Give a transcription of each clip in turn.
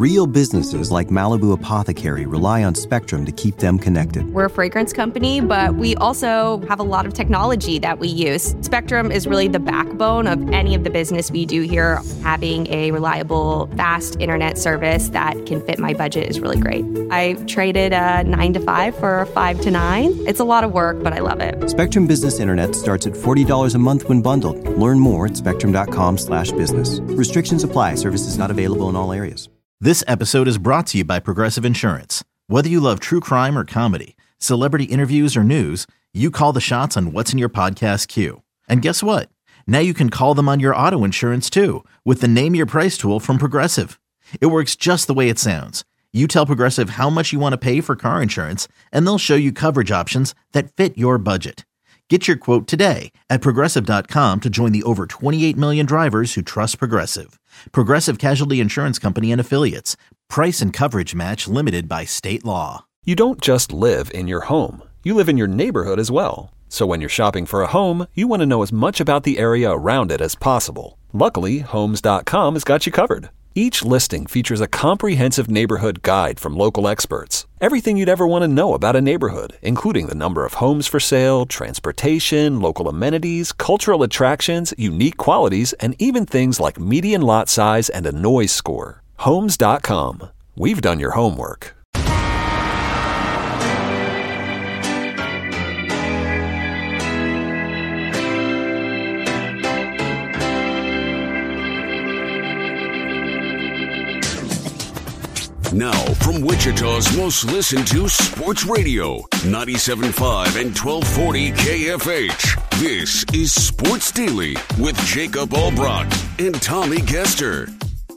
Real businesses like Malibu Apothecary rely on Spectrum to keep them connected. We're a fragrance company, but we also have a lot of technology that we use. Spectrum is really the backbone of any of the business we do here. Having a reliable, fast internet service that can fit my budget is really great. I traded a 9 to 5 for a 5 to 9. It's a lot of work, but I love it. Spectrum Business Internet starts at $40 a month when bundled. Learn more at spectrum.com/business. Restrictions apply. Services not available in all areas. This episode is brought to you by Progressive Insurance. Whether you love true crime or comedy, celebrity interviews or news, you call the shots on what's in your podcast queue. And guess what? Now you can call them on your auto insurance too with the Name Your Price tool from Progressive. It works just the way it sounds. You tell Progressive how much you want to pay for car insurance, and they'll show you coverage options that fit your budget. Get your quote today at Progressive.com to join the over 28 million drivers who trust Progressive. Progressive Casualty Insurance Company and Affiliates. Price and coverage match limited by state law. You don't just live in your home. You live in your neighborhood as well. So when you're shopping for a home, you want to know as much about the area around it as possible. Luckily, Homes.com has got you covered. Each listing features a comprehensive neighborhood guide from local experts. Everything you'd ever want to know about a neighborhood, including the number of homes for sale, transportation, local amenities, cultural attractions, unique qualities, and even things like median lot size and a noise score. Homes.com. We've done your homework. Now, from Wichita's most listened to sports radio, 97.5 and 1240 KFH. This is Sports Daily with Jacob Albrock and Tommy Kester.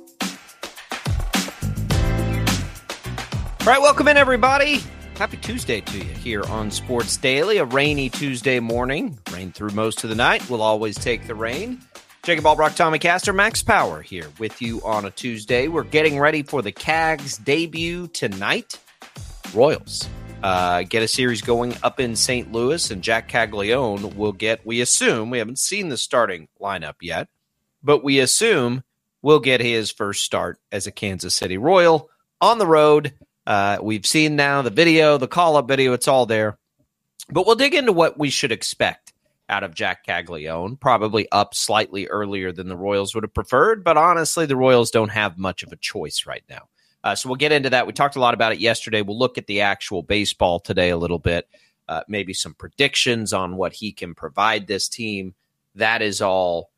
All right, welcome in, everybody. Happy Tuesday to you here on Sports Daily. A rainy Tuesday morning. Rain through most of the night. We'll always take the rain. Jacob Albrock, Tommy Kester, Max Power here with you on a Tuesday. We're getting ready for the Cags debut tonight. Royals get a series going up in St. Louis, and Jack Caglione will get, we assume, we haven't seen the starting lineup yet, but we assume will get his first start as a Kansas City Royal on the road. We've seen now the video, the call-up video, it's all there. But we'll dig into what we should expect out of Jack Caglione, probably up slightly earlier than the Royals would have preferred, but honestly, the Royals don't have much of a choice right now. So we'll get into that. We talked a lot about it yesterday. We'll look at the actual baseball today a little bit, maybe some predictions on what he can provide this team. That is all,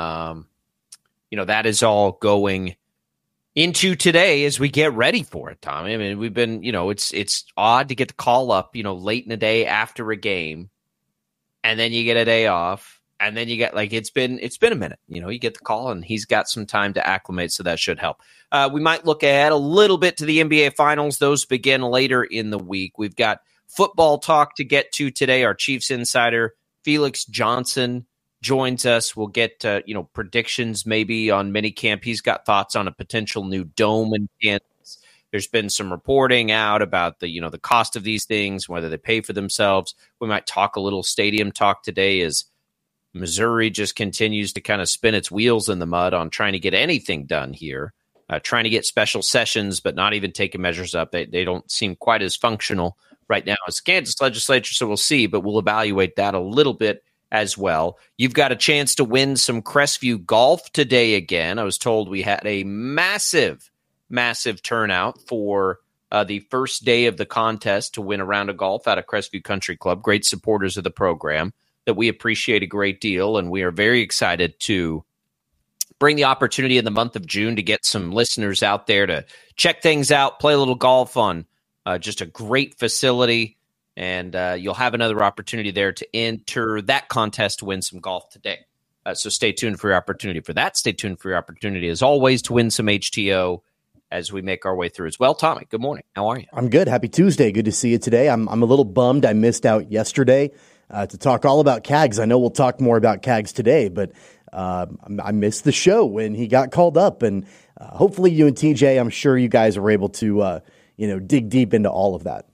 that is all going into today as we get ready for it, Tommy. I mean, we've been, it's odd to get the call up, late in the day after a game, and then you get a day off, and then you get it's been a minute. You get the call, and he's got some time to acclimate, so that should help. We might look ahead a little bit to the NBA Finals. Those begin later in the week. We've got football talk to get to today. Our Chiefs insider, Felix Johnson, joins us. We'll get predictions maybe on minicamp. He's got thoughts on a potential new dome in Kansas. There's been some reporting out about the cost of these things, whether they pay for themselves. We might talk a little stadium talk today as Missouri just continues to kind of spin its wheels in the mud on trying to get anything done here, trying to get special sessions, but not even taking measures up. They don't seem quite as functional right now as the Kansas legislature, so we'll see, but we'll evaluate that a little bit as well. You've got a chance to win some Crestview golf today again. I was told we had a massive turnout for the first day of the contest to win a round of golf out of Crestview Country Club. Great supporters of the program that we appreciate a great deal, and we are very excited to bring the opportunity in the month of June to get some listeners out there to check things out, play a little golf on just a great facility, and you'll have another opportunity there to enter that contest to win some golf today. So stay tuned for your opportunity for that. Stay tuned for your opportunity, as always, to win some HTO as we make our way through as well. Tommy, good morning. How are you? I'm good. Happy Tuesday. Good to see you today. I'm a little bummed I missed out yesterday to talk all about Cags. I know we'll talk more about Cags today, but I missed the show when he got called up. And hopefully you and TJ, I'm sure you guys were able to dig deep into all of that.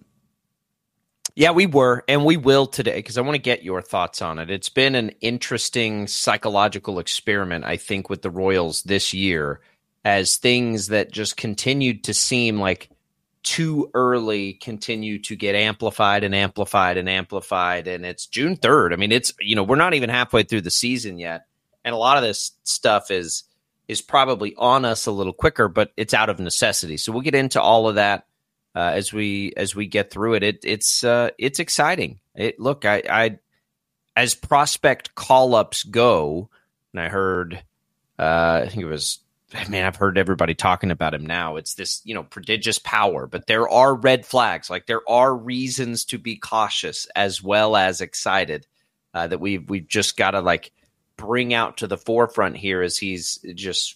Yeah, we were, and we will today, because I want to get your thoughts on it. It's been an interesting psychological experiment, I think, with the Royals this year. as things that just continued to seem like too early continue to get amplified and amplified and amplified. And it's June 3rd. I mean, it's, we're not even halfway through the season yet. And a lot of this stuff is probably on us a little quicker, but it's out of necessity. So we'll get into all of that as we get through it. It's exciting. Look, I as prospect call-ups go, and I heard, I think it was, man, I've heard everybody talking about him now. It's this, prodigious power, but there are red flags. Like, there are reasons to be cautious as well as excited that we've just got to bring out to the forefront here as he's just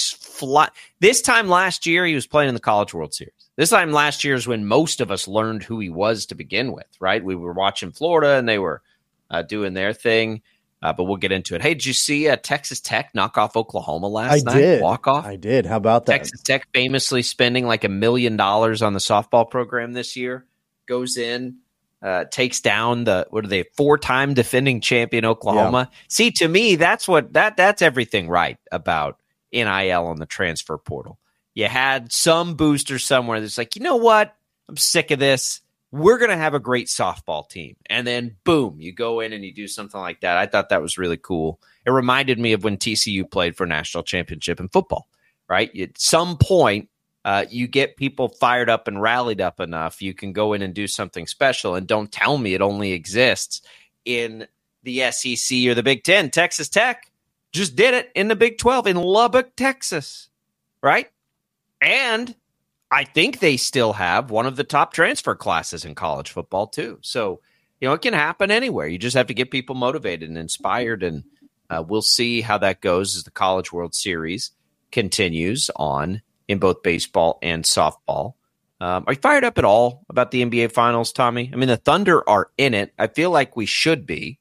This time last year, he was playing in the College World Series. This time last year is when most of us learned who he was to begin with, right? We were watching Florida and they were doing their thing. But we'll get into it. Hey, did you see Texas Tech knock off Oklahoma last night? Did. Walk off? I did. How about that? Texas Tech famously spending like $1 million on the softball program this year. Goes in, takes down the 4-time defending champion Oklahoma. Yeah. See, to me, that's everything right about NIL on the transfer portal. You had some booster somewhere that's like, you know what? I'm sick of this. We're going to have a great softball team. And then, boom, you go in and you do something like that. I thought that was really cool. It reminded me of when TCU played for a national championship in football, right? At some point, you get people fired up and rallied up enough, you can go in and do something special. And don't tell me it only exists in the SEC or the Big Ten. Texas Tech just did it in the Big 12 in Lubbock, Texas, right? And I think they still have one of the top transfer classes in college football, too. So, it can happen anywhere. You just have to get people motivated and inspired, and we'll see how that goes as the College World Series continues on in both baseball and softball. Are you fired up at all about the NBA Finals, Tommy? I mean, the Thunder are in it. I feel like we should be.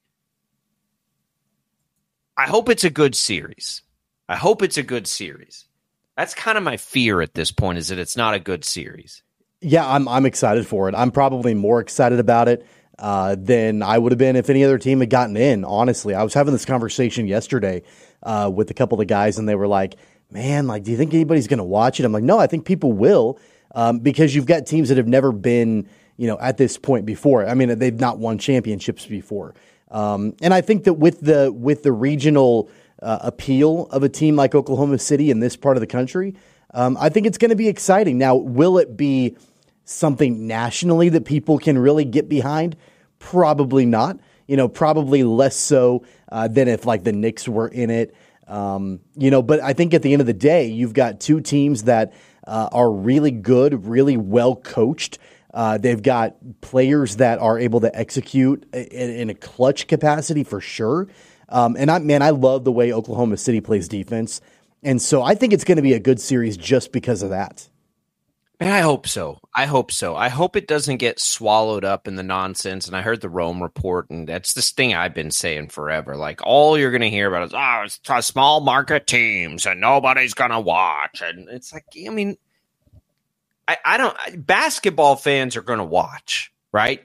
I hope it's a good series. That's kind of my fear at this point, is that it's not a good series. Yeah, I'm excited for it. I'm probably more excited about it than I would have been if any other team had gotten in, honestly. I was having this conversation yesterday with a couple of guys, and they were like, man, do you think anybody's going to watch it? I'm like, no, I think people will because you've got teams that have never been, at this point before. I mean, they've not won championships before. And I think that with the regional appeal of a team like Oklahoma City in this part of the country, I think it's going to be exciting. Now, will it be something nationally that people can really get behind? Probably not. Probably less so than if the Knicks were in it. But I think at the end of the day, you've got two teams that are really good, really well coached. They've got players that are able to execute in a clutch capacity for sure. And I love the way Oklahoma City plays defense. And so I think it's going to be a good series just because of that. Man, I hope so. I hope it doesn't get swallowed up in the nonsense. And I heard the Rome report, and that's this thing I've been saying forever. All you're going to hear about is, it's small market teams and nobody's going to watch. And it's I don't, basketball fans are going to watch, right?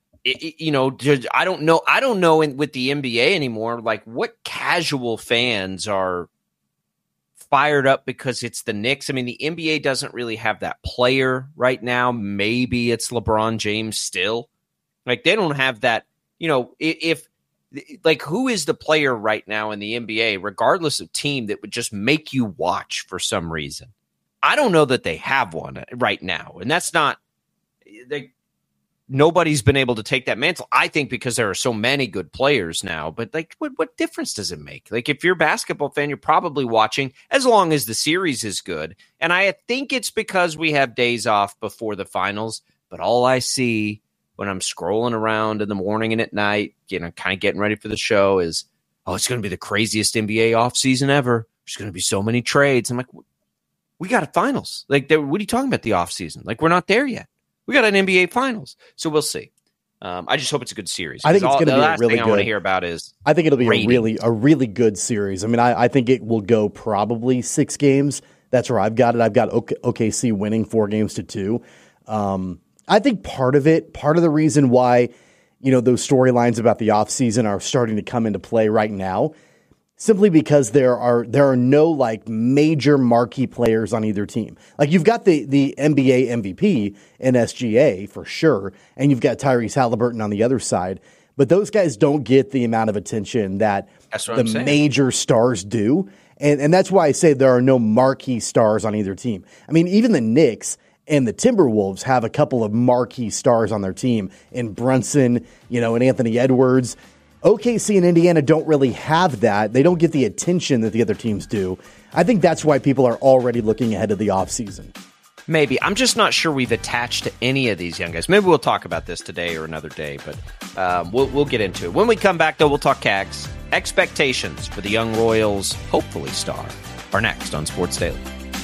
I don't know with the NBA anymore, what casual fans are fired up because it's the Knicks. I mean, the NBA doesn't really have that player right now. Maybe it's LeBron James still. They don't have that, if who is the player right now in the NBA, regardless of team, that would just make you watch for some reason? I don't know that they have one right now. And that's not, nobody's been able to take that mantle, I think, because there are so many good players now. But what difference does it make? If you're a basketball fan, you're probably watching as long as the series is good. And I think it's because we have days off before the finals. But all I see when I'm scrolling around in the morning and at night, kind of getting ready for the show is, it's going to be the craziest NBA offseason ever. There's going to be so many trades. I'm like, we got a finals. What are you talking about, the offseason? We're not there yet. We got an NBA Finals, so we'll see. I just hope it's a good series. I think it's going to be a really good. I want to hear about is I think it'll be a really good series. I mean, I think it will go probably 6 games. That's where I've got it. I've got OKC winning 4-2. I think part of the reason why those storylines about the offseason are starting to come into play right now simply because there are no like major marquee players on either team. Like you've got the NBA MVP in SGA for sure, and you've got Tyrese Halliburton on the other side, but those guys don't get the amount of attention that the major stars do. And that's why I say there are no marquee stars on either team. I mean, even the Knicks and the Timberwolves have a couple of marquee stars on their team in Brunson, and Anthony Edwards. OKC and Indiana don't really have that. They don't get the attention that the other teams do. I think that's why people are already looking ahead of the offseason. Maybe. I'm just not sure we've attached to any of these young guys. Maybe we'll talk about this today or another day, but we'll get into it. When we come back, though, we'll talk Cags. Expectations for the young Royals, hopefully star, are next on Sports Daily.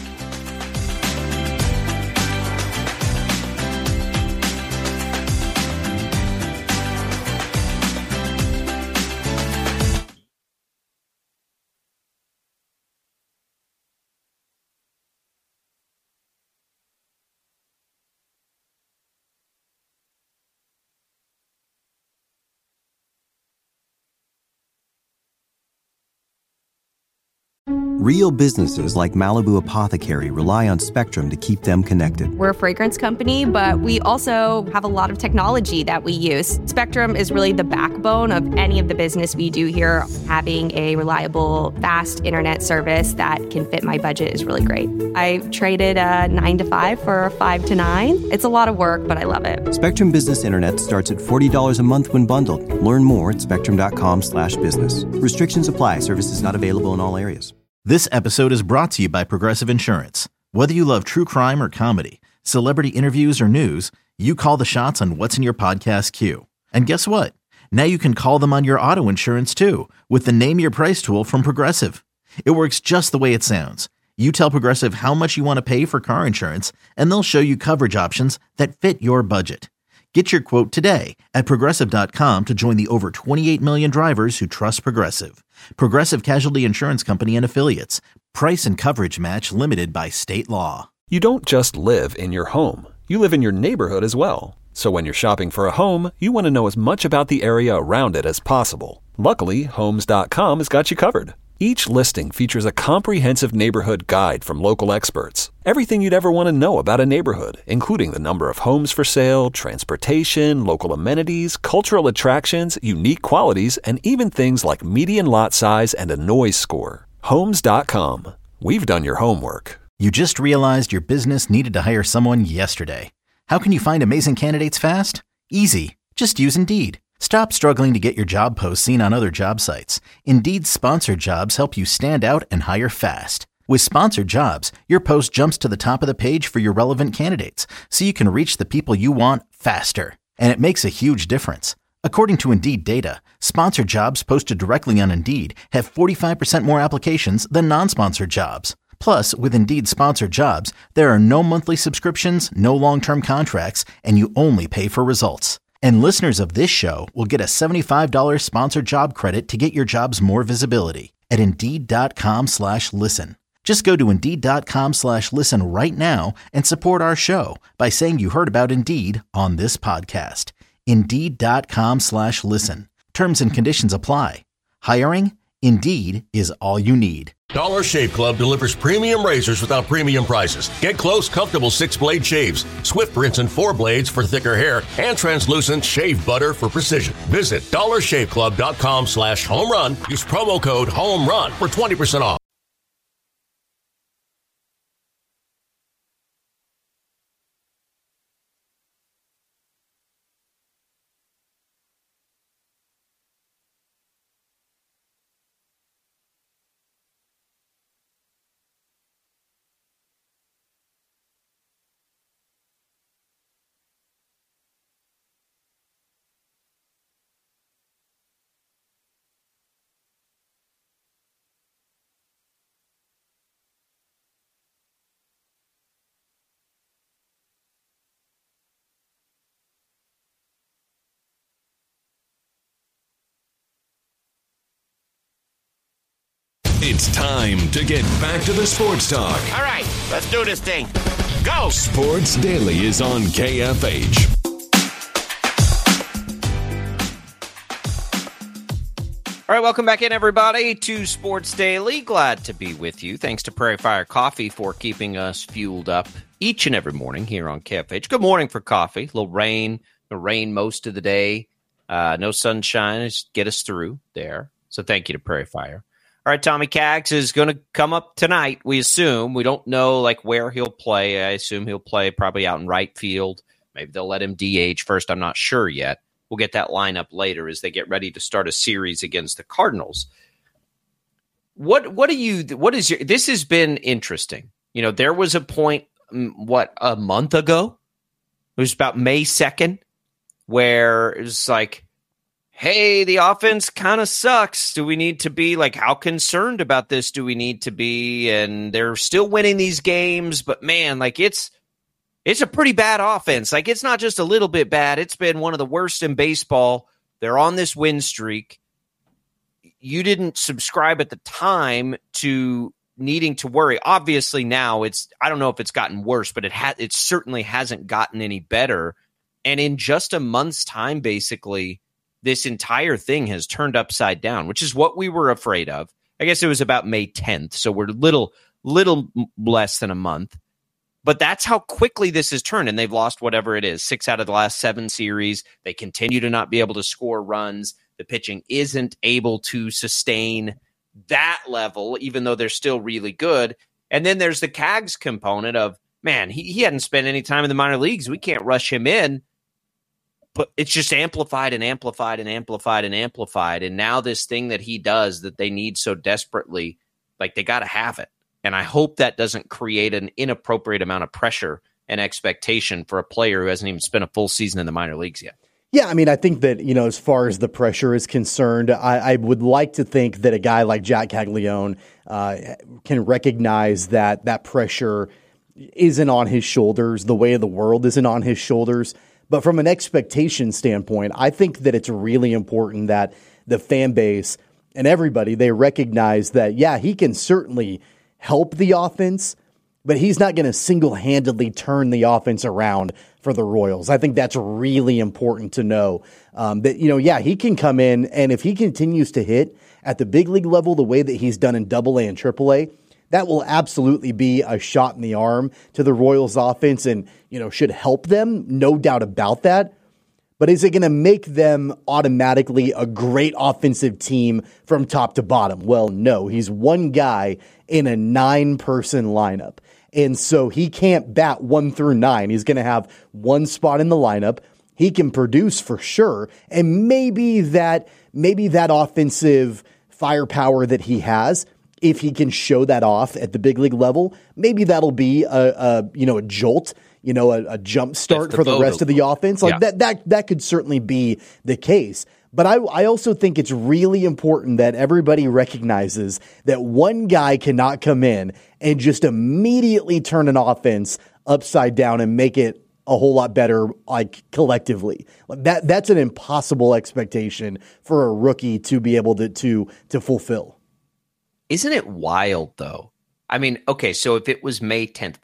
Real businesses like Malibu Apothecary rely on Spectrum to keep them connected. We're a fragrance company, but we also have a lot of technology that we use. Spectrum is really the backbone of any of the business we do here. Having a reliable, fast internet service that can fit my budget is really great. I traded a 9 to 5 for a 5 to 9. It's a lot of work, but I love it. Spectrum Business Internet starts at $40 a month when bundled. Learn more at spectrum.com/business. Restrictions apply. Services not available in all areas. This episode is brought to you by Progressive Insurance. Whether you love true crime or comedy, celebrity interviews or news, you call the shots on what's in your podcast queue. And guess what? Now you can call them on your auto insurance too with the Name Your Price tool from Progressive. It works just the way it sounds. You tell Progressive how much you want to pay for car insurance, and they'll show you coverage options that fit your budget. Get your quote today at Progressive.com to join the over 28 million drivers who trust Progressive. Progressive Casualty Insurance Company and Affiliates. Price and coverage match limited by state law. You don't just live in your home. You live in your neighborhood as well. So when you're shopping for a home, you want to know as much about the area around it as possible. Luckily, Homes.com has got you covered. Each listing features a comprehensive neighborhood guide from local experts. Everything you'd ever want to know about a neighborhood, including the number of homes for sale, transportation, local amenities, cultural attractions, unique qualities, and even things like median lot size and a noise score. Homes.com. We've done your homework. You just realized your business needed to hire someone yesterday. How can you find amazing candidates fast? Easy. Just use Indeed. Stop struggling to get your job posts seen on other job sites. Indeed's sponsored jobs help you stand out and hire fast. With sponsored jobs, your post jumps to the top of the page for your relevant candidates, so you can reach the people you want faster. And it makes a huge difference. According to Indeed data, sponsored jobs posted directly on Indeed have 45% more applications than non-sponsored jobs. Plus, with Indeed sponsored jobs, there are no monthly subscriptions, no long-term contracts, and you only pay for results. And listeners of this show will get a $75 sponsored job credit to get your jobs more visibility at Indeed.com/listen. Just go to Indeed.com/listen right now and support our show by saying you heard about Indeed on this podcast. Indeed.com/listen. Terms and conditions apply. Hiring? Indeed is all you need. Dollar Shave Club delivers premium razors without premium prices. Get close, comfortable 6-blade shaves, swift rinse and 4 blades for thicker hair, and translucent shave butter for precision. Visit dollarshaveclub.com/home-run. Use promo code HOME-RUN for 20% off. It's time to get back to the sports talk. All right, let's do this thing. Go! Sports Daily is on KFH. All All right, welcome back in, everybody, to Sports Daily. Glad to be with you. Thanks to Prairie Fire Coffee for keeping us fueled up each and every morning here on KFH. Good morning for coffee. A little rain, most of the day. No sunshine. Just get us through there. So thank you to Prairie Fire. All right, Tommy Cags is going to come up tonight, we assume. We don't know where he'll play. I assume he'll play probably out in right field. Maybe they'll let him DH first. I'm not sure yet. We'll get that lineup later as they get ready to start a series against the Cardinals. This has been interesting. There was a point, a month ago? It was about May 2nd, where it was hey, the offense kind of sucks. Do we need to be how concerned about this do we need to be? And they're still winning these games, but man, it's a pretty bad offense. It's not just a little bit bad. It's been one of the worst in baseball. They're on this win streak. You didn't subscribe at the time to needing to worry. Obviously now I don't know if it's gotten worse, but it certainly hasn't gotten any better. And in just a month's time, basically, this entire thing has turned upside down, which is what we were afraid of. I guess it was about May 10th, so we're little less than a month. But that's how quickly this has turned, and they've lost whatever it is, 6 out of the last 7 series. They continue to not be able to score runs. The pitching isn't able to sustain that level, even though they're still really good. And then there's the Cags component of, man, he hadn't spent any time in the minor leagues. We can't rush him in. But it's just amplified and amplified and amplified and amplified. And now this thing that he does that they need so desperately, they got to have it. And I hope that doesn't create an inappropriate amount of pressure and expectation for a player who hasn't even spent a full season in the minor leagues yet. Yeah, I mean, I think that, as far as the pressure is concerned, I would like to think that a guy like Jack Caglianone can recognize that pressure isn't on his shoulders. The weight of the world isn't on his shoulders. But from an expectation standpoint, I think that it's really important that the fan base and everybody, they recognize that, yeah, he can certainly help the offense, but he's not going to single-handedly turn the offense around for the Royals. I think that's really important to know. That, he can come in, and if he continues to hit at the big league level the way that he's done in AA and AAA, that will absolutely be a shot in the arm to the Royals offense and, should help them, no doubt about that. But is it going to make them automatically a great offensive team from top to bottom? Well, no. He's one guy in a 9-person lineup. And so he can't bat 1 through 9. He's going to have one spot in the lineup. He can produce for sure. And maybe that offensive firepower that he has, if he can show that off at the big league level, maybe that'll be a jolt, a jump start for the rest of the offense. That could certainly be the case. But I also think it's really important that everybody recognizes that one guy cannot come in and just immediately turn an offense upside down and make it a whole lot better, collectively. That's an impossible expectation for a rookie to be able to fulfill. Isn't it wild, though? I mean, okay, so if it was May 10th,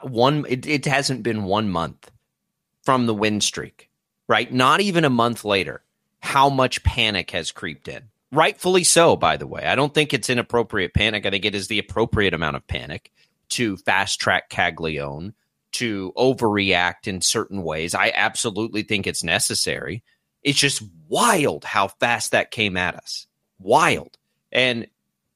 it hasn't been 1 month from the win streak, right? Not even a month later, how much panic has creeped in. Rightfully so, by the way. I don't think it's inappropriate panic. I think it is the appropriate amount of panic to fast-track Caglianone, to overreact in certain ways. I absolutely think it's necessary. It's just wild how fast that came at us. Wild. And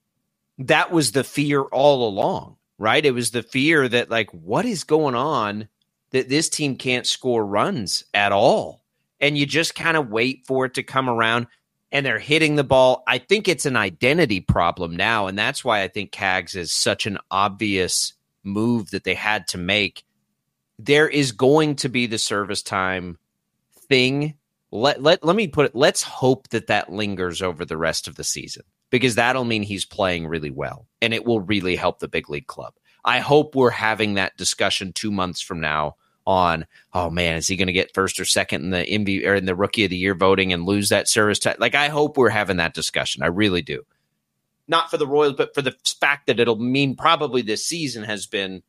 that was the fear all along, right? It was the fear that, what is going on that this team can't score runs at all? And you just kind of wait for it to come around, and they're hitting the ball. I think it's an identity problem now, and that's why I think Cags is such an obvious move that they had to make. There is going to be the service time thing. Let me put it, let's hope that lingers over the rest of the season, because that'll mean he's playing really well, and it will really help the big league club. I hope we're having that discussion 2 months from now on, oh man, is he going to get first or second in the MVP or in the Rookie of the Year voting and lose that service time? I hope we're having that discussion. I really do. Not for the Royals, but for the fact that it'll mean probably this season has been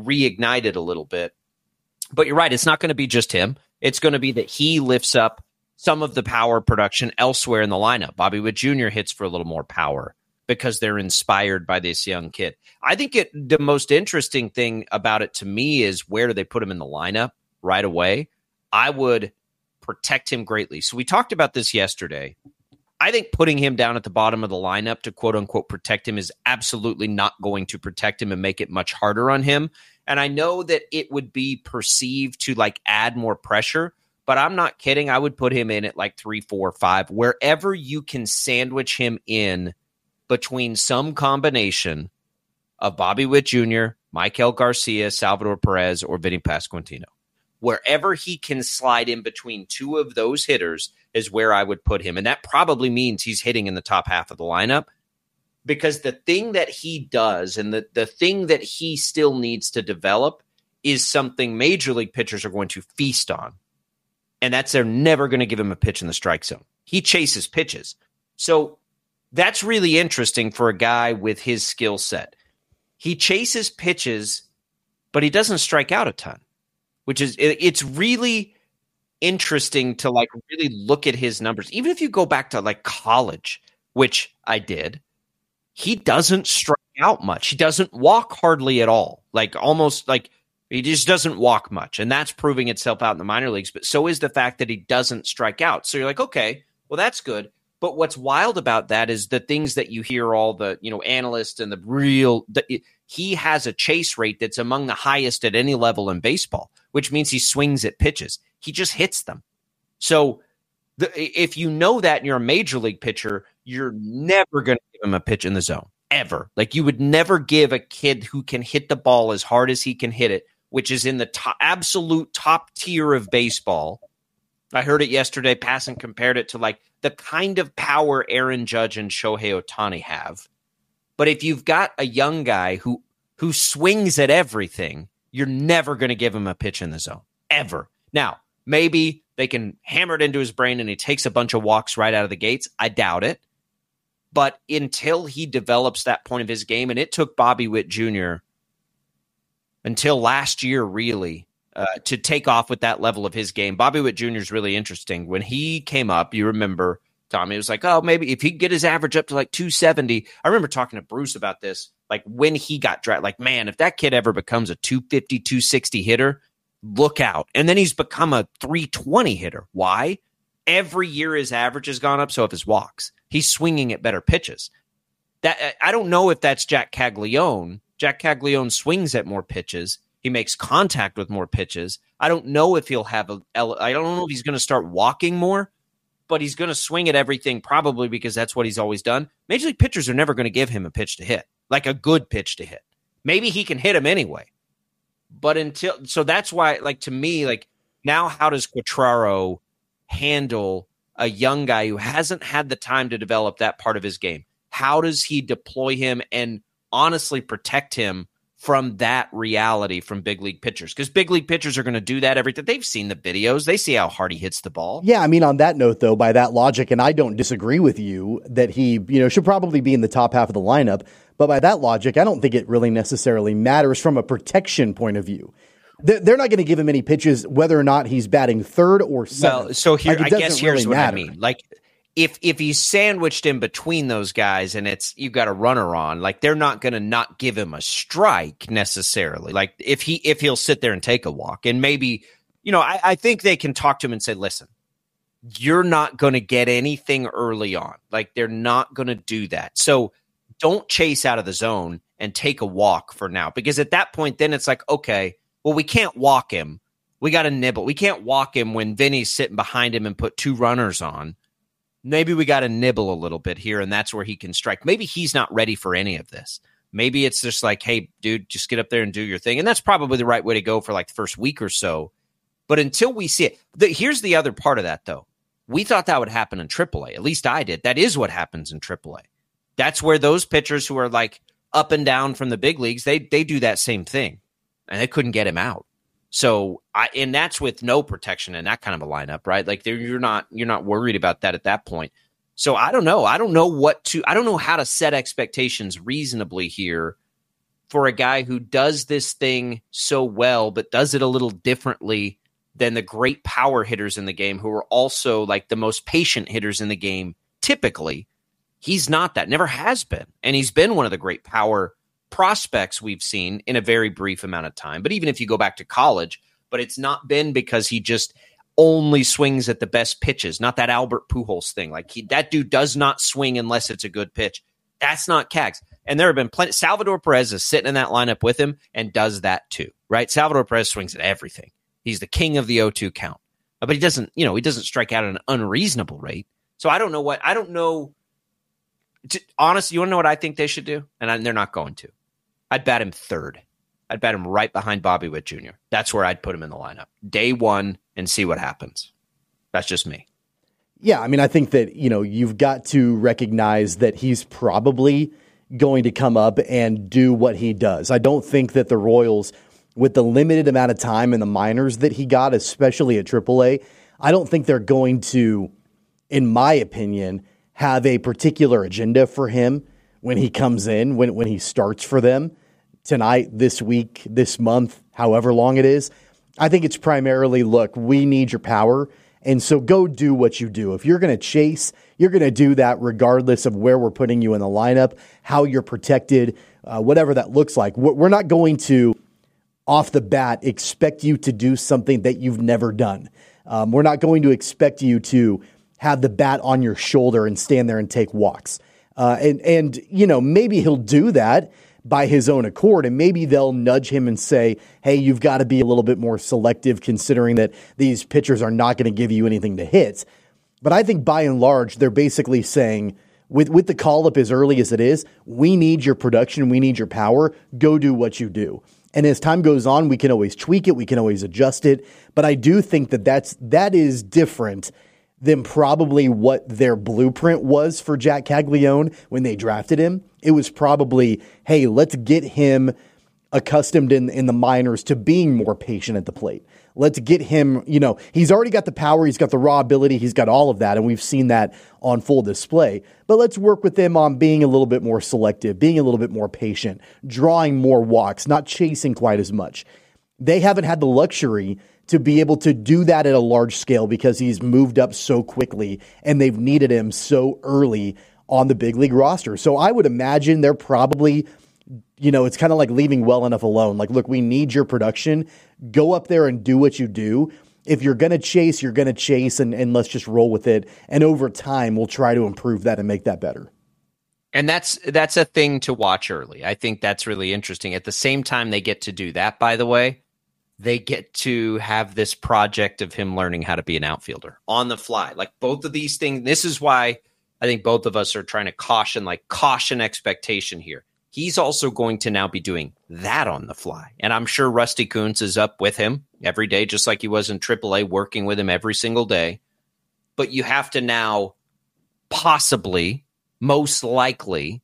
reignited a little bit. But you're right, it's not going to be just him. It's going to be that he lifts up some of the power production elsewhere in the lineup. Bobby Witt Jr. hits for a little more power because they're inspired by this young kid. I think the most interesting thing about it to me is where do they put him in the lineup right away? I would protect him greatly. So we talked about this yesterday. I think putting him down at the bottom of the lineup to quote unquote protect him is absolutely not going to protect him and make it much harder on him. And I know that it would be perceived to like add more pressure, but I'm not kidding. I would put him in at like 3, 4, 5, wherever you can sandwich him in between some combination of Bobby Witt Jr., Michael Garcia, Salvador Perez, or Vinny Pasquantino. Wherever he can slide in between two of those hitters is where I would put him. And that probably means he's hitting in the top half of the lineup, because the thing that he does and the thing that he still needs to develop is something major league pitchers are going to feast on. And that's they're never going to give him a pitch in the strike zone. He chases pitches. So that's really interesting for a guy with his skill set. He chases pitches, but he doesn't strike out a ton, which is, it's really interesting to like really look at his numbers. Even if you go back to like college, which I did, he doesn't strike out much. He doesn't walk hardly at all. Like almost like he just doesn't walk much. And that's proving itself out in the minor leagues. But so is the fact that he doesn't strike out. So you're like, okay, well, that's good. But what's wild about that is the things that you hear all the, analysts and he has a chase rate that's among the highest at any level in baseball, which means he swings at pitches. He just hits them. So if you know that and you're a major league pitcher, you're never going to give him a pitch in the zone, ever. Like you would never give a kid who can hit the ball as hard as he can hit it, which is in the absolute top tier of baseball. I heard it yesterday. Passan compared it to like the kind of power Aaron Judge and Shohei Ohtani have. But if you've got a young guy who swings at everything, you're never going to give him a pitch in the zone, ever. Now, maybe they can hammer it into his brain and he takes a bunch of walks right out of the gates. I doubt it. But until he develops that point of his game, and it took Bobby Witt Jr. until last year, really, to take off with that level of his game. Bobby Witt Jr. is really interesting. When he came up, you remember, Tommy, it was like, oh, maybe if he could get his average up to like 270. I remember talking to Bruce about this, like when he got drafted, like, man, if that kid ever becomes a 250, 260 hitter, look out. And then he's become a 320 hitter. Why? Every year his average has gone up, so if his walks. He's swinging at better pitches. That I don't know if that's Jack Caglione. Jack Caglione swings at more pitches. He makes contact with more pitches. I don't know if he'll have I don't know if he's going to start walking more, but he's going to swing at everything probably because that's what he's always done. Major league pitchers are never going to give him a pitch to hit, like a good pitch to hit. Maybe he can hit him anyway. But so that's why, like, to me, like, now how does Quatraro handle a young guy who hasn't had the time to develop that part of his game? How does he deploy him and honestly protect him from that reality from big league pitchers? Because big league pitchers are going to do that every time. They've seen the videos. They see how hard he hits the ball. Yeah, I mean, on that note, though, by that logic, and I don't disagree with you that he, should probably be in the top half of the lineup. But by that logic, I don't think it really necessarily matters from a protection point of view. They're not going to give him any pitches whether or not he's batting third or seventh. Well, so here, I guess here's really what I mean. Like, if he's sandwiched in between those guys and you've got a runner on, like, they're not going to not give him a strike necessarily. Like, if he'll sit there and take a walk, and maybe, I think they can talk to him and say, listen, you're not going to get anything early on. Like, they're not going to do that. So don't chase out of the zone and take a walk for now, because at that point, then it's like, okay, well, we can't walk him. We got to nibble. We can't walk him when Vinny's sitting behind him and put two runners on. Maybe we got to nibble a little bit here, and that's where he can strike. Maybe he's not ready for any of this. Maybe it's just like, hey, dude, just get up there and do your thing. And that's probably the right way to go for like the first week or so. But until we see it, here's the other part of that, though. We thought that would happen in AAA. At least I did. That is what happens in AAA. That's where those pitchers who are like up and down from the big leagues, they do that same thing, and they couldn't get him out. So, and that's with no protection in that kind of a lineup, right? Like, you're not worried about that at that point. So I don't know. I don't know how to set expectations reasonably here for a guy who does this thing so well, but does it a little differently than the great power hitters in the game who are also like the most patient hitters in the game typically. He's not that, never has been. And he's been one of the great power prospects we've seen in a very brief amount of time. But even if you go back to college, but it's not been because he just only swings at the best pitches, not that Albert Pujols thing. Like that dude does not swing unless it's a good pitch. That's not Kaggs. And there have been plenty. Salvador Perez is sitting in that lineup with him and does that too, right? Salvador Perez swings at everything. He's the king of the 0-2 count, but he doesn't strike out at an unreasonable rate. So I don't know. Honestly, you want to know what I think they should do? And they're not going to. I'd bat him third. I'd bat him right behind Bobby Witt Jr. That's where I'd put him in the lineup. Day one and see what happens. That's just me. Yeah, I mean, I think that, you've got to recognize that he's probably going to come up and do what he does. I don't think that the Royals, with the limited amount of time in the minors that he got, especially at AAA, I don't think they're going to, in my opinion, have a particular agenda for him when he comes in, when he starts for them tonight, this week, this month, however long it is. I think it's primarily, look, we need your power, and so go do what you do. If you're going to chase, you're going to do that regardless of where we're putting you in the lineup, how you're protected, whatever that looks like. We're not going to, off the bat, expect you to do something that you've never done. We're not going to expect you to have the bat on your shoulder and stand there and take walks. And maybe he'll do that by his own accord, and maybe they'll nudge him and say, hey, you've got to be a little bit more selective considering that these pitchers are not going to give you anything to hit. But I think by and large, they're basically saying, with the call-up as early as it is, we need your production, we need your power, go do what you do. And as time goes on, we can always tweak it, we can always adjust it, but I do think that is different than probably what their blueprint was for Jack Caglianone when they drafted him. It was probably, hey, let's get him accustomed in the minors to being more patient at the plate. Let's get him, he's already got the power, he's got the raw ability, he's got all of that, and we've seen that on full display. But let's work with him on being a little bit more selective, being a little bit more patient, drawing more walks, not chasing quite as much. They haven't had the luxury to be able to do that at a large scale because he's moved up so quickly and they've needed him so early on the big league roster. So I would imagine they're probably, it's kind of like leaving well enough alone. Like, look, we need your production. Go up there and do what you do. If you're going to chase, you're going to chase, and let's just roll with it. And over time, we'll try to improve that and make that better. And that's a thing to watch early. I think that's really interesting. At the same time they get to do that, by the way, they get to have this project of him learning how to be an outfielder on the fly. Like both of these things, this is why I think both of us are trying to caution expectation here. He's also going to now be doing that on the fly. And I'm sure Rusty Kuntz is up with him every day, just like he was in AAA, working with him every single day. But you have to now possibly, most likely,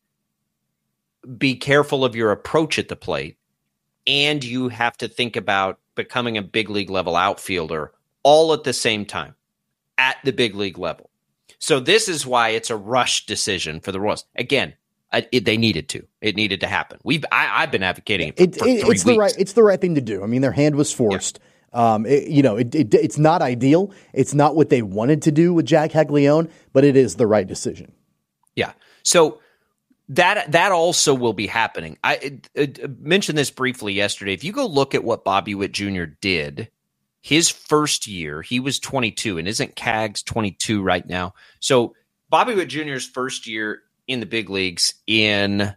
be careful of your approach at the plate. And you have to think about becoming a big league level outfielder all at the same time at the big league level. So this is why it's a rush decision for the Royals. Again, they needed to. It needed to happen. I've been advocating it for 3 weeks. It's the right thing to do. I mean, their hand was forced. Yeah. It's not ideal. It's not what they wanted to do with Jack Caglianone, but it is the right decision. Yeah. So that also will be happening. I mentioned this briefly yesterday. If you go look at what Bobby Witt Jr. did his first year, he was 22, and isn't Kaggs 22 right now? So Bobby Witt Jr.'s first year in the big leagues, in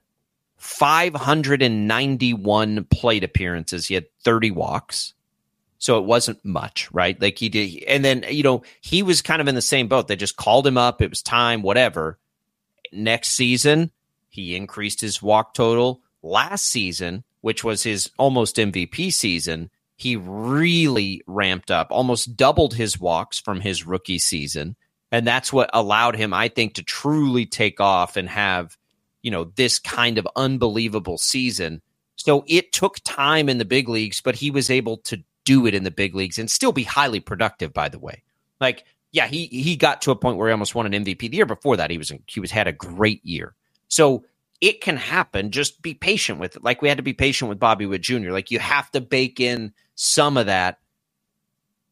591 plate appearances, he had 30 walks. So it wasn't much, right? Like he did. And then, he was kind of in the same boat. They just called him up. It was time, whatever. Next season, he increased his walk total. Last season, which was his almost MVP season, he really ramped up, almost doubled his walks from his rookie season. And that's what allowed him, I think, to truly take off and have, this kind of unbelievable season. So it took time in the big leagues, but he was able to do it in the big leagues and still be highly productive, by the way. Like, yeah, he got to a point where he almost won an MVP. The year before that, he had a great year. So it can happen. Just be patient with it. Like we had to be patient with Bobby Witt Jr. Like you have to bake in some of that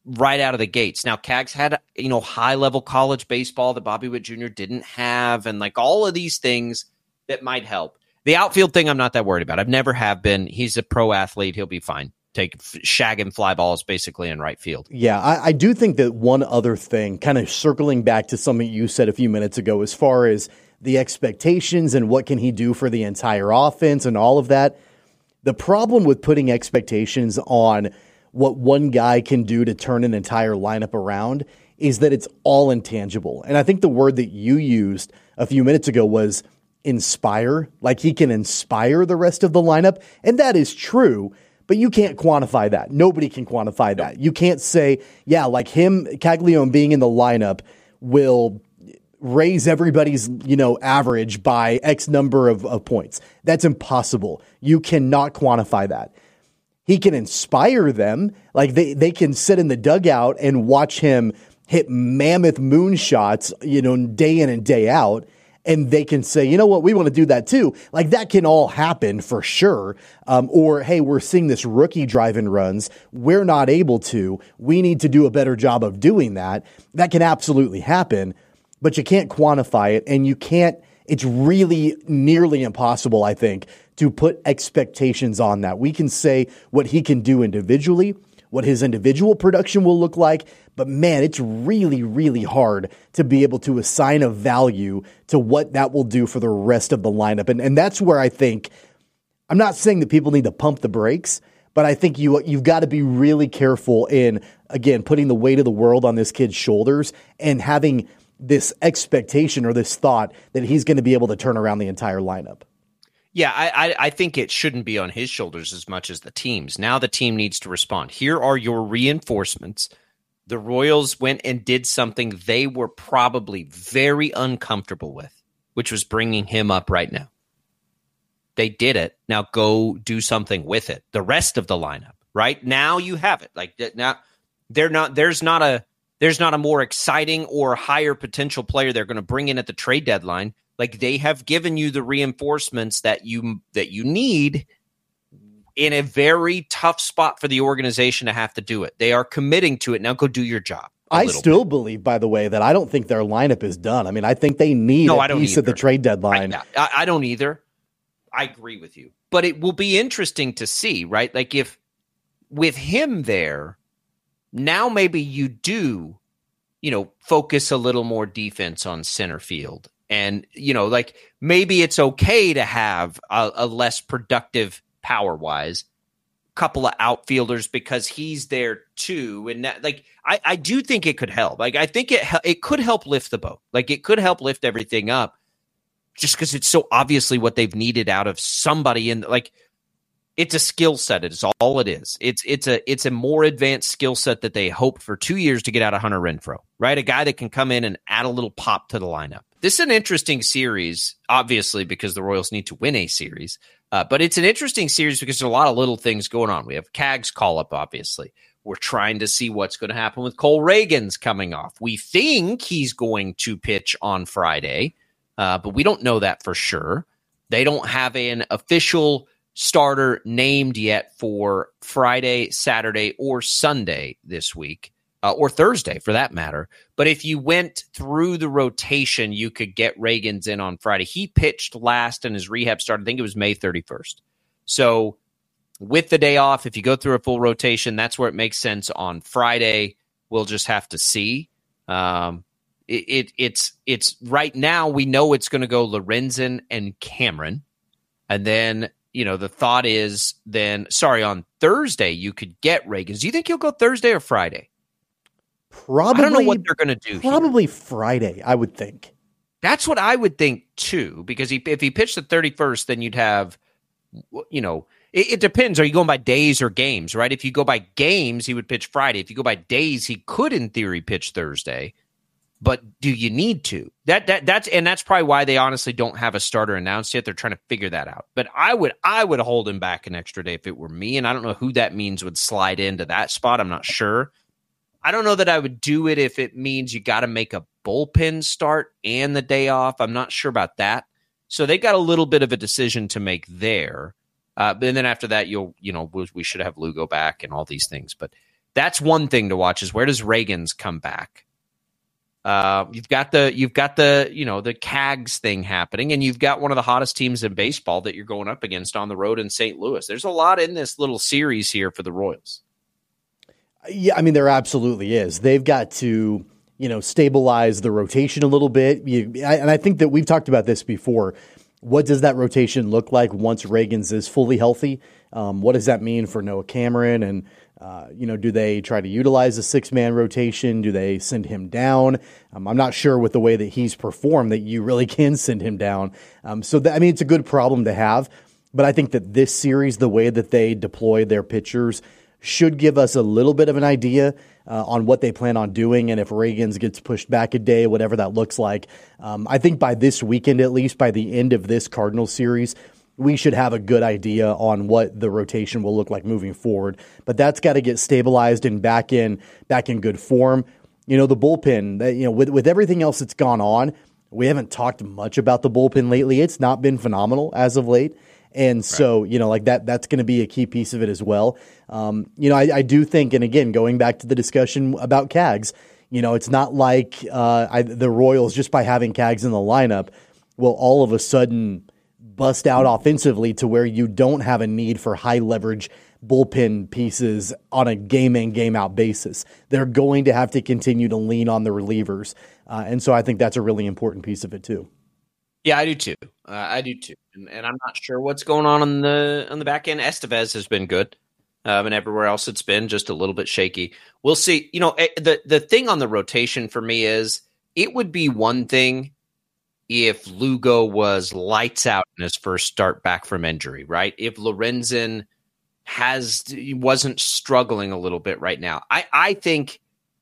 right out of the gates. Now, Cags had, high-level college baseball that Bobby Witt Jr. didn't have, and like all of these things that might help. The outfield thing I'm not that worried about. I've never have been. He's a pro athlete. He'll be fine. Shagging fly balls basically in right field. Yeah, I do think that one other thing, kind of circling back to something you said a few minutes ago, as far as the expectations and what can he do for the entire offense and all of that, the problem with putting expectations on what one guy can do to turn an entire lineup around is that it's all intangible. And I think the word that you used a few minutes ago was inspire, like he can inspire the rest of the lineup. And that is true, but you can't quantify that. Nobody can quantify that. You can't say, yeah, like him, Caglione being in the lineup will raise everybody's, average by X number of points. That's impossible. You cannot quantify that. He can inspire them. Like they can sit in the dugout and watch him hit mammoth moonshots, day in and day out. And they can say, you know what, we want to do that too. Like that can all happen for sure. Or, hey, we're seeing this rookie driving runs. We're not able to. We need to do a better job of doing that. That can absolutely happen, but you can't quantify it. And it's really nearly impossible, I think, to put expectations on that. We can say what he can do individually, what his individual production will look like, but man, it's really, really hard to be able to assign a value to what that will do for the rest of the lineup. And that's where I think, I'm not saying that people need to pump the brakes, but I think you've got to be really careful in, again, putting the weight of the world on this kid's shoulders and having this expectation or this thought that he's going to be able to turn around the entire lineup. Yeah, I think it shouldn't be on his shoulders as much as the team's. Now the team needs to respond. Here are your reinforcements. The Royals went and did something they were probably very uncomfortable with, which was bringing him up right now. They did it. Now go do something with it. The rest of the lineup, right? Now you have it. Like now there's not a more exciting or higher potential player they're going to bring in at the trade deadline. Like they have given you the reinforcements that you need in a very tough spot for the organization to have to do it. They are committing to it. Now go do your job. I still believe, by the way, that I don't think their lineup is done. I mean, I think they need a piece at the trade deadline. I don't either. I agree with you. But it will be interesting to see, right? Like if with him there, now maybe you do, focus a little more defense on center field. And, like maybe it's okay to have a less productive power-wise couple of outfielders because he's there too. And that, like, I do think it could help. Like, I think it could help lift the boat. Like, it could help lift everything up just because it's so obviously what they've needed out of somebody. And like, it's a skill set. It's all it is. It's a more advanced skill set that they hoped for 2 years to get out of Hunter Renfroe, right? A guy that can come in and add a little pop to the lineup. This is an interesting series, obviously, because the Royals need to win a series. But it's an interesting series because there's a lot of little things going on. We have Cags call-up, obviously. We're trying to see what's going to happen with Cole Reagans coming off. We think he's going to pitch on Friday, but we don't know that for sure. They don't have an official starter named yet for Friday, Saturday, or Sunday this week. Or Thursday, for that matter. But if you went through the rotation, you could get Reagans in on Friday. He pitched last and his rehab started, I think it was May 31st. So with the day off, if you go through a full rotation, that's where it makes sense on Friday. We'll just have to see. It's right now, we know it's going to go Lorenzen and Cameron. And then, the thought is then, on Thursday, you could get Reagans. Do you think he'll go Thursday or Friday? Probably, I don't know what they're going to do. Probably here. Friday, I would think. That's what I would think too, because if he pitched the 31st, then you'd have, it depends. Are you going by days or games, right? If you go by games, he would pitch Friday. If you go by days, he could, in theory, pitch Thursday. But do you need to? That's probably why they honestly don't have a starter announced yet. They're trying to figure that out. But I would hold him back an extra day if it were me, and I don't know who that means would slide into that spot. I'm not sure. I don't know that I would do it if it means you got to make a bullpen start and the day off. I'm not sure about that. So they got a little bit of a decision to make there. But then after that, we should have Lugo back and all these things. But That's one thing to watch, is where does Reagans come back? You've got the the CAGS thing happening, and you've got one of the hottest teams in baseball that you're going up against on the road in St. Louis. There's a lot in this little series here for the Royals. Yeah, I mean, there absolutely is. They've got to, stabilize the rotation a little bit. And I think that we've talked about this before. What does that rotation look like once Reagans is fully healthy? What does that mean for Noah Cameron? And do they try to utilize a 6-man rotation? Do they send him down? I'm not sure with the way that he's performed that you really can send him down. It's a good problem to have. But I think that this series, the way that they deploy their pitchers, should give us a little bit of an idea on what they plan on doing. And if Reagans gets pushed back a day, whatever that looks like, I think by this weekend, at least by the end of this Cardinals series, we should have a good idea on what the rotation will look like moving forward. But that's got to get stabilized and back in good form. The bullpen, with everything else that's gone on, we haven't talked much about the bullpen lately. It's not been phenomenal as of late. And so, that's going to be a key piece of it as well. I do think, and again, going back to the discussion about CAGS, it's not like the Royals, just by having CAGS in the lineup, will all of a sudden bust out offensively to where you don't have a need for high leverage bullpen pieces on a game in, game out basis. They're going to have to continue to lean on the relievers. And so I think that's a really important piece of it too. Yeah, I do too. And I'm not sure what's going on the back end. Estevez has been good. And everywhere else it's been just a little bit shaky. We'll see. The thing on the rotation for me is it would be one thing if Lugo was lights out in his first start back from injury, right? If Lorenzen wasn't struggling a little bit right now. I think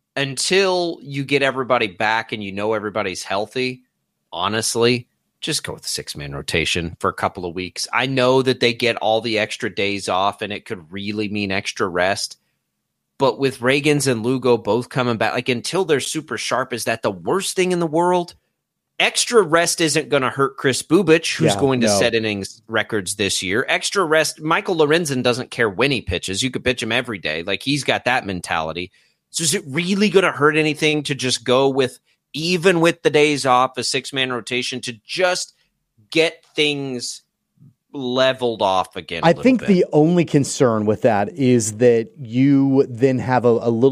until you get everybody back and everybody's healthy, honestly, just go with the 6-man rotation for a couple of weeks. I know that they get all the extra days off and it could really mean extra rest. But with Reagans and Lugo both coming back, until they're super sharp, is that the worst thing in the world? Extra rest isn't going to hurt Chris Bubich, who's going to set innings records this year. Extra rest, Michael Lorenzen doesn't care when he pitches. You could pitch him every day. He's got that mentality. So is it really going to hurt anything to just go with, even with the days off, a 6-man rotation to just get things leveled off again? I think the only concern with that is that you then have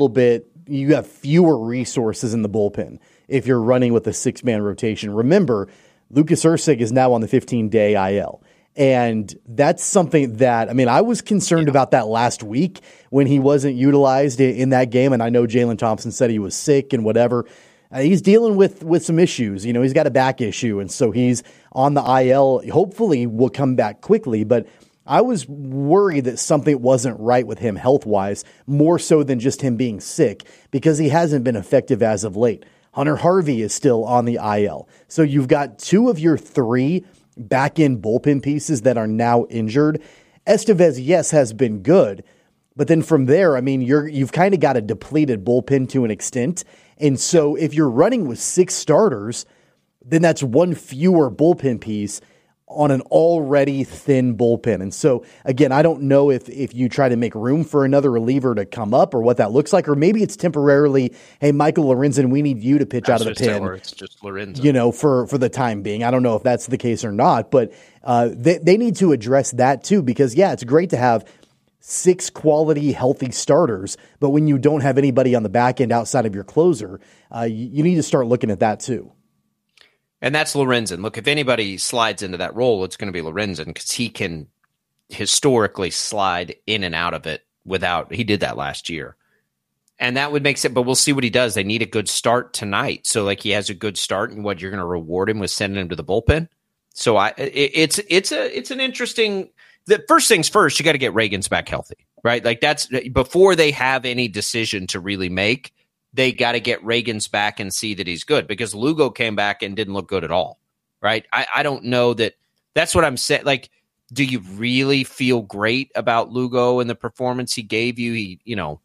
you have fewer resources in the bullpen if you're running with a 6-man rotation. Remember, Lucas Erceg is now on the 15-day IL. And that's something that, I was concerned about that last week when he wasn't utilized in that game. And I know Jalen Thompson said he was sick and whatever. He's dealing with some issues. He's got a back issue, and so he's on the IL. Hopefully will come back quickly, but I was worried that something wasn't right with him health-wise, more so than just him being sick, because he hasn't been effective as of late. Hunter Harvey is still on the IL. So you've got 2 of your 3 back-end bullpen pieces that are now injured. Estevez, yes, has been good, but then from there, you've kind of got a depleted bullpen to an extent. And so if you're running with 6 starters, then that's 1 fewer bullpen piece on an already thin bullpen. And so, again, I don't know if you try to make room for another reliever to come up or what that looks like, or maybe it's temporarily, hey, Michael Lorenzen, we need you to pitch out of the pen. It's just Lorenzen. For the time being. I don't know if that's the case or not, but they need to address that too, because, it's great to have 6 quality, healthy starters, but when you don't have anybody on the back end outside of your closer, you need to start looking at that too. And that's Lorenzen. Look, if anybody slides into that role, it's going to be Lorenzen, because he can historically slide in and out of it he did that last year. And that would make sense, but we'll see what he does. They need a good start tonight. So he has a good start, and what you're going to reward him with sending him to the bullpen. So it's an interesting. The first things first, you got to get Reagans back healthy, right? That's before they have any decision to really make. They got to get Reagans back and see that he's good, because Lugo came back and didn't look good at all, right? I don't know that's what I'm saying. Do you really feel great about Lugo and the performance he gave you?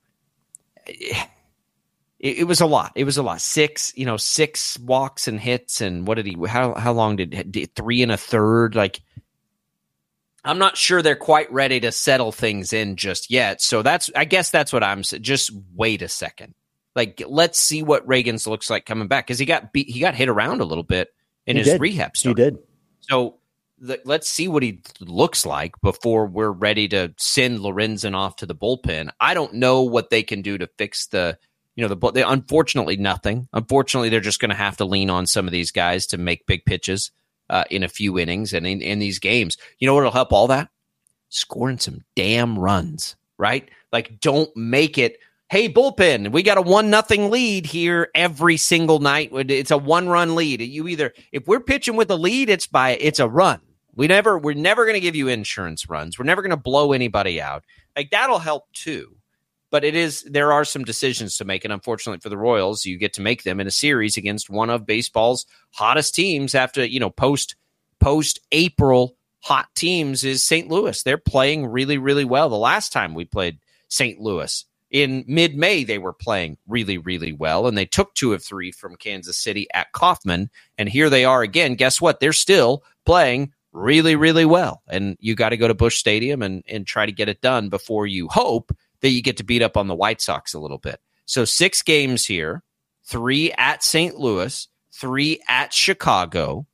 It was a lot. It was a lot. 6 walks and hits. And what did how long did 3 1/3? I'm not sure they're quite ready to settle things in just yet. So I guess that's what I'm saying. Just wait a second. Like, let's see what Reagans looks like coming back, because he got hit around a little bit in his rehab start. He did. So let's see what he looks like before we're ready to send Lorenzen off to the bullpen. I don't know what they can do to fix unfortunately nothing. Unfortunately, they're just going to have to lean on some of these guys to make big pitches in a few innings and in these games. You know what will help all that? Scoring some damn runs, right? Like, don't make it, hey, bullpen, we got a 1-0 lead here every single night. It's a 1-run lead. If we're pitching with a lead, it's a run. We're never going to give you insurance runs. We're never going to blow anybody out. Like, that'll help too. But there are some decisions to make, and unfortunately for the Royals, you get to make them in a series against one of baseball's hottest teams. After post April hot teams is St. Louis. They're playing really, really well. The last time we played St. Louis in mid-May, they were playing really, really well, and they took 2 of 3 from Kansas City at Kauffman. And here they are again. Guess what? They're still playing really, really well. And you got to go to Busch Stadium and try to get it done before you hope that you get to beat up on the White Sox a little bit. So 6 games here, 3 at St. Louis, 3 at Chicago.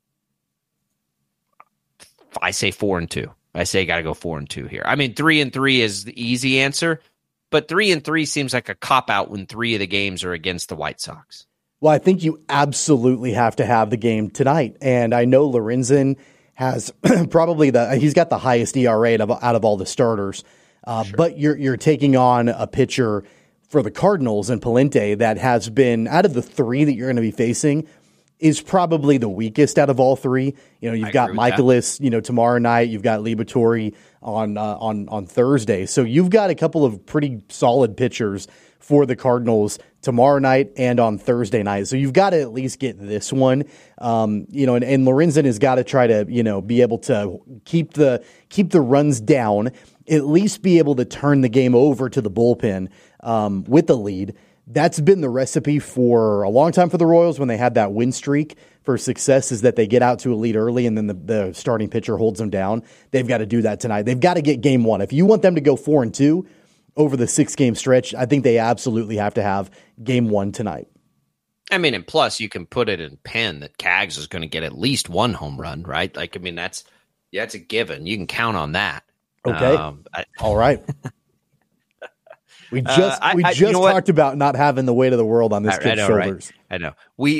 I say 4-2. I say got to go 4-2 here. I mean, 3-3 is the easy answer, but 3-3 seems like a cop-out when 3 of the games are against the White Sox. Well, I think you absolutely have to have the game tonight. And I know Lorenzen has probably he's got the highest ERA out of all the starters. Sure. But you're taking on a pitcher for the Cardinals and Palente that has been, out of the 3 that you're going to be facing, is probably the weakest out of all 3. You've got Michaelis, tomorrow night. You've got Liberatore on Thursday. So you've got a couple of pretty solid pitchers for the Cardinals tomorrow night and on Thursday night. So you've got to at least get this one. And Lorenzen has got to try to, be able to keep the runs down, at least be able to turn the game over to the bullpen with the lead. That's been the recipe for a long time for the Royals when they had that win streak for success, is that they get out to a lead early and then the starting pitcher holds them down. They've got to do that tonight. They've got to get game 1. If you want them to go 4-2 over the 6-game stretch, I think they absolutely have to have game 1 tonight. I mean, and plus you can put it in pen that Cags is going to get at least 1 home run, right? Like, I mean, that's a given. You can count on that. Okay. All right. We just talked about not having the weight of the world on this kid's shoulders. Right? I know.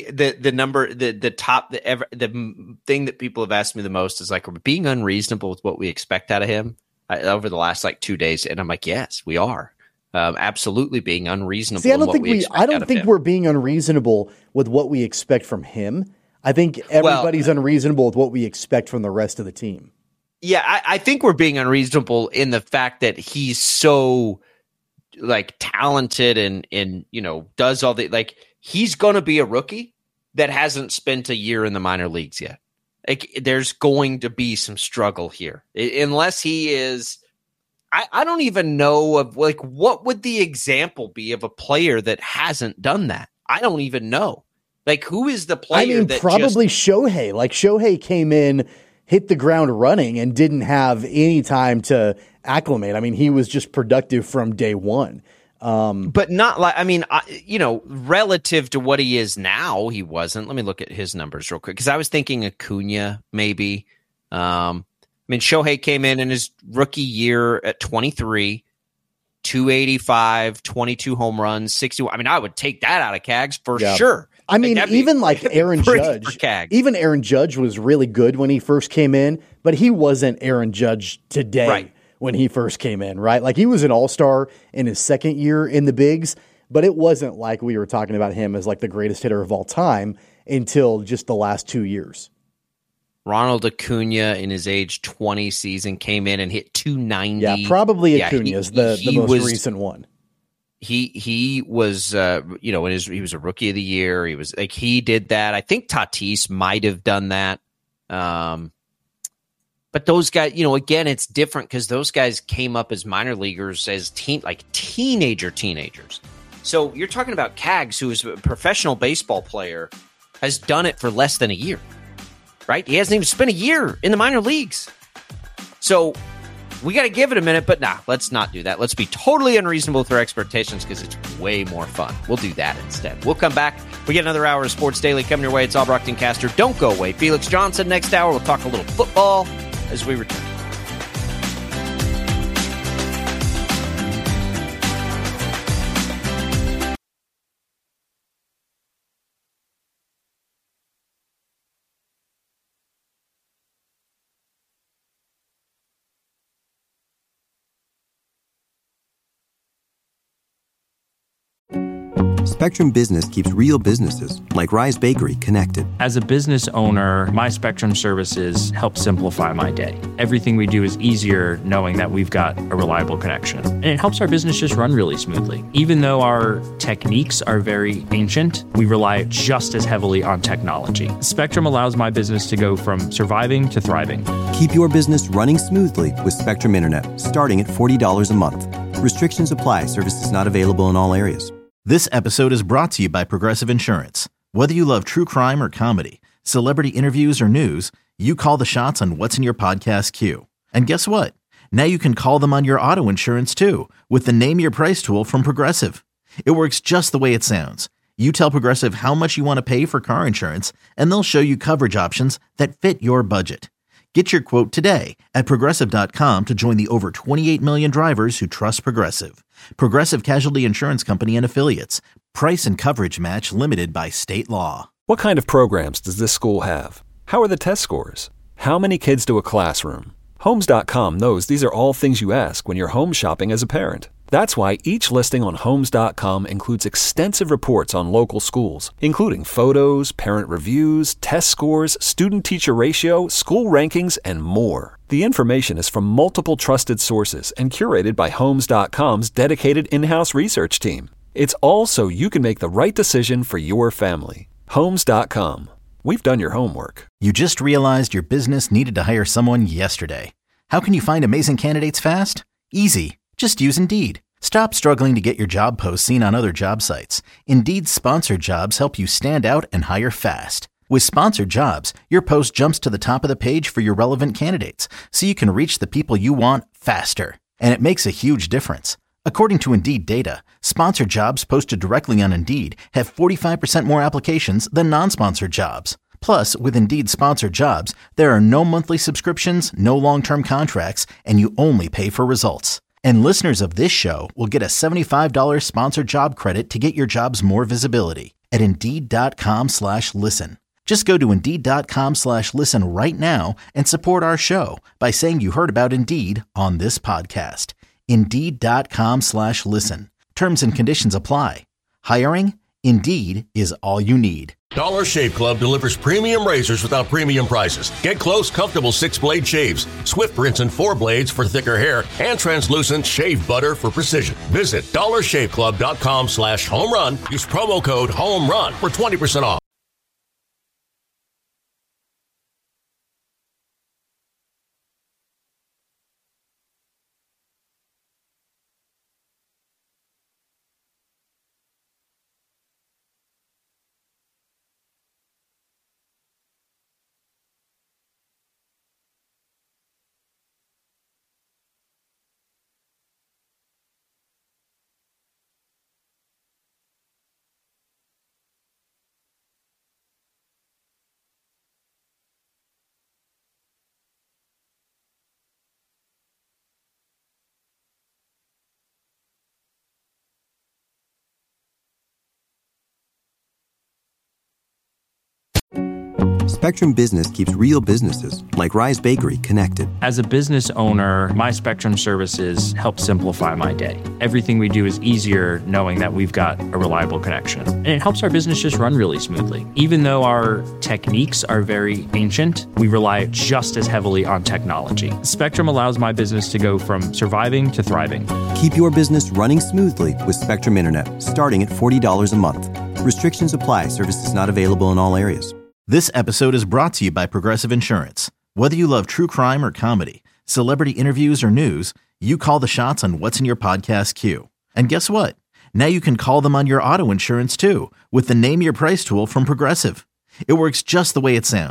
The thing that people have asked me the most is, like, we're being unreasonable with what we expect out of him over the last 2 days, and I'm like, yes, we are. Absolutely being unreasonable. See, I don't think we're being unreasonable with what we expect from him. I think everybody's unreasonable with what we expect from the rest of the team. Yeah, I think we're being unreasonable in the fact that he's so, like, talented and does all the, like, he's going to be a rookie that hasn't spent a year in the minor leagues yet. Like, there's going to be some struggle here unless he is. I don't even know of, like, what would the example be of a player that hasn't done that? I don't even know. Like, who is the player that probably Shohei. Like, Shohei came in, hit the ground running, and didn't have any time to acclimate. I mean, he was just productive from day one. But not like, I mean, relative to what he is now, he wasn't. Let me look at his numbers real quick, because I was thinking Acuna maybe. I mean, Shohei came in his rookie year at 23, 285, 22 home runs, 61. I mean, I would take that out of Cags for sure. I mean, even like Aaron Judge, even Aaron Judge was really good when he first came in, but he wasn't Aaron Judge today when he first came in, right? Like, he was an all-star in his second year in the bigs, but it wasn't like we were talking about him as like the greatest hitter of all time until just the last 2 years. Ronald Acuna in his age 20 season came in and hit 290. Yeah, probably Acuna is the most recent one. He was, he was a rookie of the year. He was like, he did that. I think Tatis might have done that. But those guys, again, it's different because those guys came up as minor leaguers as teenagers. So you're talking about Cags, who is a professional baseball player, has done it for less than a year, right? He hasn't even spent a year in the minor leagues. So we got to give it a minute, but let's not do that. Let's be totally unreasonable with our expectations because it's way more fun. We'll do that instead. We'll come back. We get another hour of Sports Daily coming your way. It's Albrocht and Caster. Don't go away. Felix Johnson next hour. We'll talk a little football as we return. Spectrum Business keeps real businesses, like Rise Bakery, connected. As a business owner, my Spectrum services help simplify my day. Everything we do is easier knowing that we've got a reliable connection. And it helps our business just run really smoothly. Even though our techniques are very ancient, we rely just as heavily on technology. Spectrum allows my business to go from surviving to thriving. Keep your business running smoothly with Spectrum Internet, starting at $40 a month. Restrictions apply. Services not available in all areas. This episode is brought to you by Progressive Insurance. Whether you love true crime or comedy, celebrity interviews or news, you call the shots on what's in your podcast queue. And guess what? Now you can call them on your auto insurance too with the Name Your Price tool from Progressive. It works just the way it sounds. You tell Progressive how much you want to pay for car insurance, and they'll show you coverage options that fit your budget. Get your quote today at Progressive.com to join the over 28 million drivers who trust Progressive. Progressive Casualty Insurance Company and Affiliates. Price and coverage match limited by state law. What kind of programs does this school have? How are the test scores? How many kids do a classroom? Homes.com knows these are all things you ask when you're home shopping as a parent. That's why each listing on Homes.com includes extensive reports on local schools, including photos, parent reviews, test scores, student-teacher ratio, school rankings, and more. The information is from multiple trusted sources and curated by Homes.com's dedicated in-house research team. It's all so you can make the right decision for your family. Homes.com. We've done your homework. You just realized your business needed to hire someone yesterday. How can you find amazing candidates fast? Easy. Just use Indeed. Stop struggling to get your job posts seen on other job sites. Indeed's sponsored jobs help you stand out and hire fast. With sponsored jobs, your post jumps to the top of the page for your relevant candidates, so you can reach the people you want faster. And it makes a huge difference. According to Indeed data, sponsored jobs posted directly on Indeed have 45% more applications than non-sponsored jobs. Plus, with Indeed sponsored jobs, there are no monthly subscriptions, no long-term contracts, and you only pay for results. And listeners of this show will get a $75 sponsored job credit to get your jobs more visibility at Indeed.com/listen. Just go to Indeed.com/listen right now and support our show by saying you heard about Indeed on this podcast. Indeed.com/listen. Terms and conditions apply. Hiring? Indeed is all you need. Dollar Shave Club delivers premium razors without premium prices. Get close, comfortable 6-blade shaves, Swift rinse and 4 blades for thicker hair, and translucent shave butter for precision. Visit dollarshaveclub.com/home-run. Use promo code HOME-RUN for 20% off. Spectrum Business keeps real businesses, like Rise Bakery, connected. As a business owner, my Spectrum services help simplify my day. Everything we do is easier knowing that we've got a reliable connection. And it helps our business just run really smoothly. Even though our techniques are very ancient, we rely just as heavily on technology. Spectrum allows my business to go from surviving to thriving. Keep your business running smoothly with Spectrum Internet, starting at $40 a month. Restrictions apply. Services not available in all areas. This episode is brought to you by Progressive Insurance. Whether you love true crime or comedy, celebrity interviews or news, you call the shots on what's in your podcast queue. And guess what? Now you can call them on your auto insurance too with the Name Your Price tool from Progressive. It works just the way it sounds.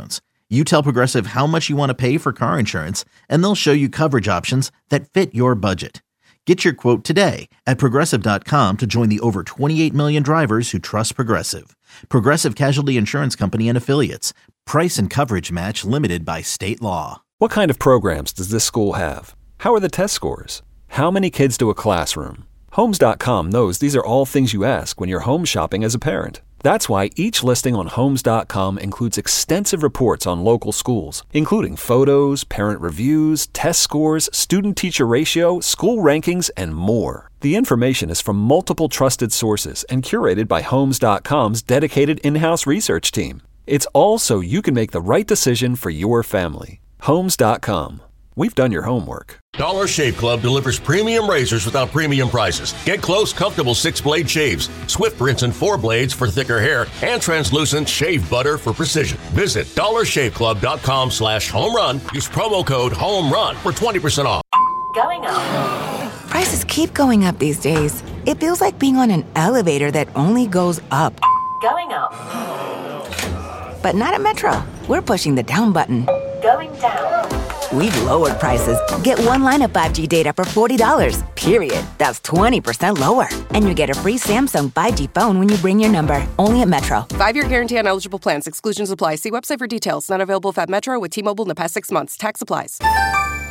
You tell Progressive how much you want to pay for car insurance, and they'll show you coverage options that fit your budget. Get your quote today at Progressive.com to join the over 28 million drivers who trust Progressive. Progressive Casualty Insurance Company and Affiliates. Price and coverage match limited by state law. What kind of programs does this school have? How are the test scores? How many kids do a classroom? Homes.com knows these are all things you ask when you're home shopping as a parent. That's why each listing on Homes.com includes extensive reports on local schools, including photos, parent reviews, test scores, student-teacher ratio, school rankings, and more. The information is from multiple trusted sources and curated by Homes.com's dedicated in-house research team. It's all so you can make the right decision for your family. Homes.com. We've done your homework. Dollar Shave Club delivers premium razors without premium prices. Get close, comfortable 6-blade shaves, Swift rinse and 4 blades for thicker hair, and translucent shave butter for precision. Visit dollarshaveclub.com/home run. Use promo code HOMERUN for 20% off. Going up. Prices keep going up these days. It feels like being on an elevator that only goes up. Going up. But not at Metro. We're pushing the down button. Going down. We've lowered prices. Get one line of 5G data for $40, period. That's 20% lower. And you get a free Samsung 5G phone when you bring your number. Only at Metro. 5-year guarantee on eligible plans. Exclusions apply. See website for details. Not available at Metro with T-Mobile in the past 6 months. Tax applies.